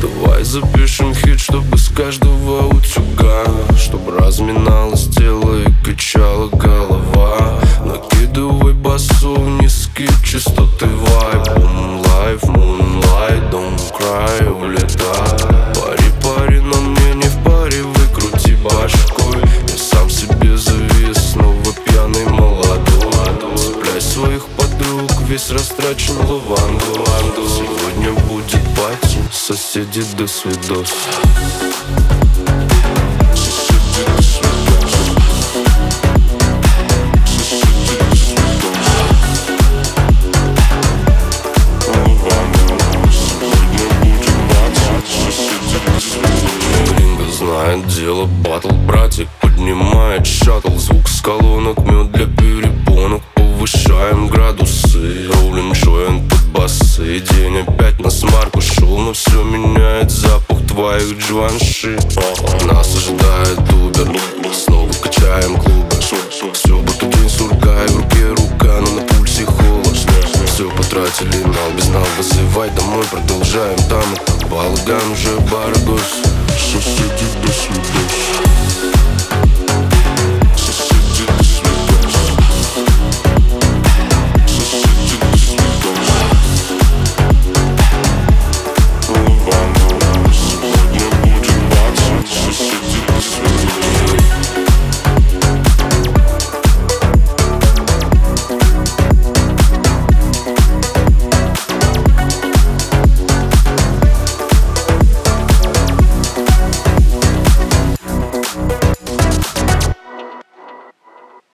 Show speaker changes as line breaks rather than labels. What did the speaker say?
Давай запишем хит, чтобы с каждого утюга, чтобы разминалось тело и качала голова. Накидывай басу, низкие частоты вайб. Boom life, moonlight, don't cry, улетай. Пари, но мне не в паре, выкрути башкой. Я сам себе завис, снова пьяный молодой. Цепляй своих подруг, весь растрачен лаванду. Сегодня будет пати, соседи до свидос. Знает дело, батл, братик поднимает шаттл. Звук с колонок, мед для перепонок. Повышаем градусы, роллин джойнт под басы. День опять на смарку шел, но все меняет запах твоих джванши. Нас ожидает Убер, снова качаем клубы. Все будто день сурка, и в руке рука, но на пульсе холод. Все потратили, нал без нал, вызывай домой. Продолжаем там, это балаган, уже барагос. Соседи до свидос.